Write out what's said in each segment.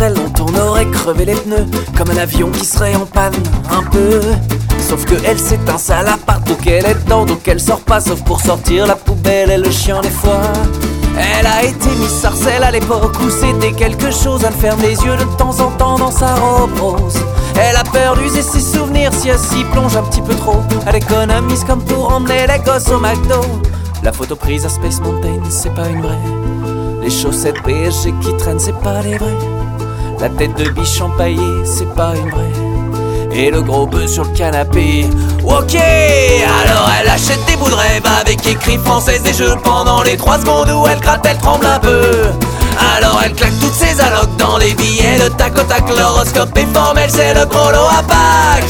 elle, dont on aurait crevé les pneus, comme un avion qui serait en panne, un peu. Sauf que elle c'est un sale appart, donc elle est dedans, donc elle sort pas, sauf pour sortir la poubelle et le chien des fois. Elle a été Miss Sarcelle à l'époque où c'était quelque chose. Elle ferme les yeux de temps en temps dans sa robe rose. Elle a peur d'user ses souvenirs si elle s'y plonge un petit peu trop. Elle économise comme pour emmener les gosses au McDo. La photo prise à Space Mountain, c'est pas une vraie. Les chaussettes PSG qui traînent, c'est pas les vraies. La tête de biche empaillée, c'est pas une vraie. Et le gros bœuf sur le canapé. Ok, alors elle achète des bouts de rêve avec écrit française des jeux. Pendant les 3 secondes où elle gratte, elle tremble un peu. Alors elle claque toutes ses allocs dans les billets de tac au tac. L'horoscope est formel, c'est le gros lot à Pâques.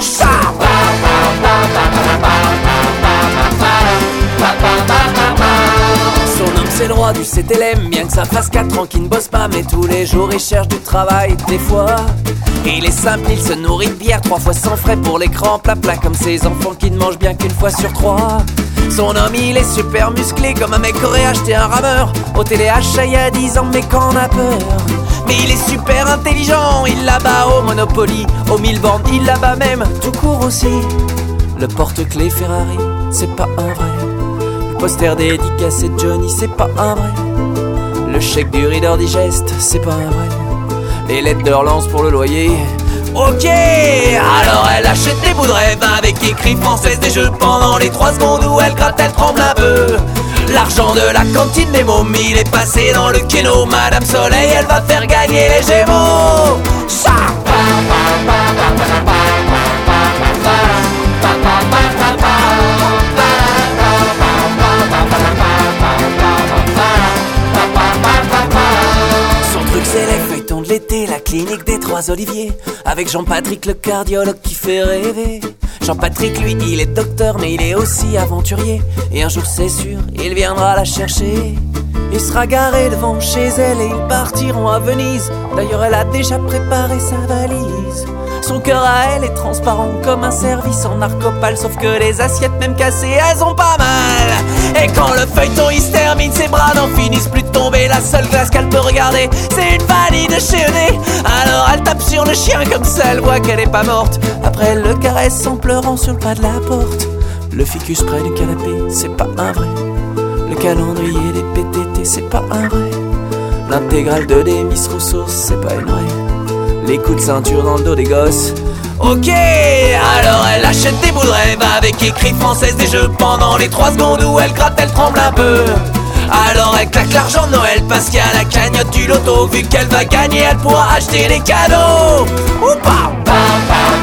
Son homme c'est le roi du CTLM, bien que ça fasse 4 ans qu'il ne bosse pas. Mais tous les jours il cherche du travail, des fois il est simple, il se nourrit de bière 3 fois sans frais pour l'écran plat comme ses enfants qui ne mangent bien qu'une fois sur 3. Son homme il est super musclé comme un mec aurait acheté un rameur au téléachat il y a 10 ans mais qu'en a peur. Mais il est super intelligent, il la bat au Monopoly, au 1000 bornes, il la bat même tout court aussi. Le porte-clés Ferrari, c'est pas un vrai. Le poster dédicacé de Johnny, c'est pas un vrai. Le chèque du Reader Digest, c'est pas un vrai. Les lettres de relance pour le loyer. Ok, alors elle achète des bouts de rêve avec écrit française des jeux. Pendant les 3 secondes où elle gratte, elle tremble un peu. L'argent de la cantine des mômes, il est passé dans le kéno. Madame Soleil, elle va faire gagner les Gémeaux. C'est les feuilletons de l'été, la clinique des 3 Oliviers, avec Jean-Patrick le cardiologue qui fait rêver. Jean-Patrick lui il est docteur mais il est aussi aventurier. Et un jour c'est sûr, il viendra la chercher. Il sera garé devant chez elle et ils partiront à Venise. D'ailleurs elle a déjà préparé sa valise. Son cœur à elle est transparent comme un service en narcopale. Sauf que les assiettes même cassées, elles ont pas mal. Et quand le feuilleton il se termine, ses bras n'en finissent plus de tomber. La seule glace qu'elle peut regarder, c'est une vanille de chez Ené. Alors elle tape sur le chien comme ça, elle voit qu'elle est pas morte. Après elle le caresse en pleurant sur le pas de la porte. Le ficus près du canapé, c'est pas un vrai. Le calendrier des PTT, c'est pas un vrai. L'intégrale de Demis Rousseau, c'est pas une vraie. Les coups de ceinture dans le dos des gosses. Ok, alors elle achète des bouts de rêve avec écrit française des jeux. Pendant les 3 secondes où elle gratte, elle tremble un peu. Alors elle claque l'argent de Noël parce qu'il y a la cagnotte du loto. Vu qu'elle va gagner, elle pourra acheter des cadeaux. Ou pas.